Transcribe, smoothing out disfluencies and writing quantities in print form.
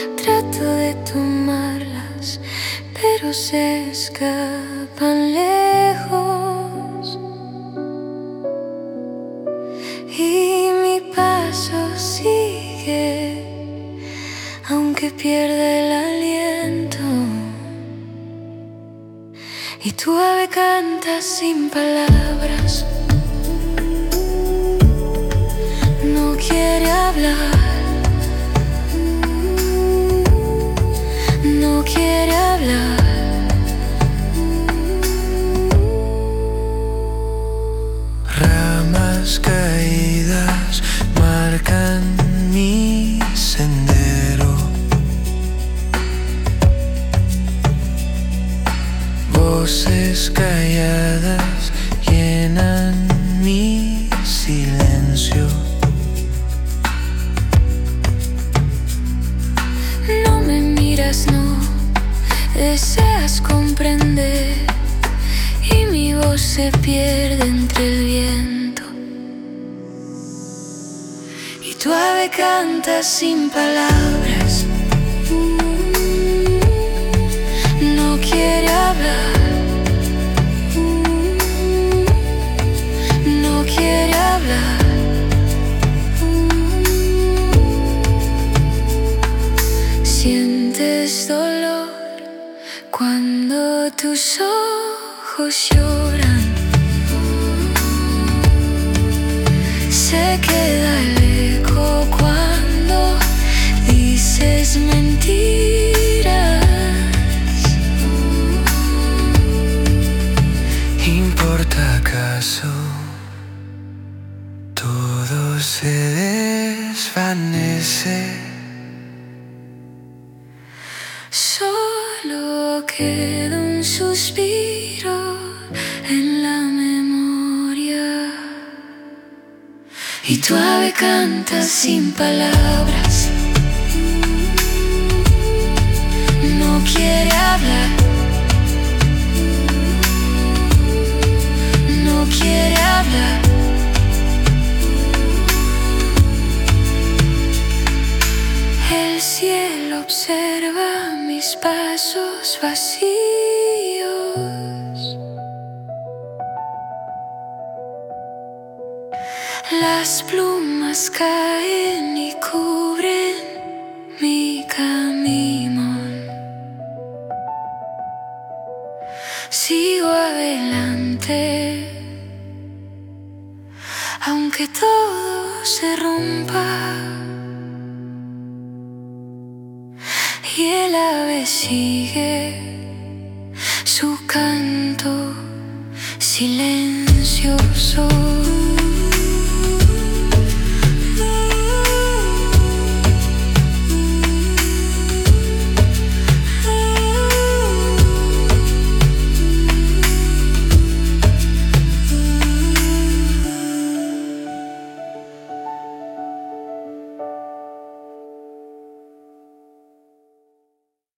Trato de tomarlas, pero se escapan lejos. Y mi paso sigue, aunque pierda el aliento. Y tu ave canta sin palabras, no quiere hablar, no quiere hablar. Ramas caídas marcan mi sendero. Voces calladas llenan mi silencio. No me miras, no deseas comprender, y mi voz se pierde entre el viento. Y tu ave canta sin palabras, no quiere hablar, no quiere hablar. Sientes dolor cuando tus ojos lloran. Se queda el eco cuando dices mentiras. ¿Importa acaso? Todo se desvanece. Solo queda un suspiro en la memoria. Y tu ave canta sin palabras, no quiere hablar, no quiere hablar. El cielo observa mis pasos vacíos. Las plumas caen y cubren mi camino. Sigo adelante, aunque todo se rompa. Y el ave sigue su canto silencioso.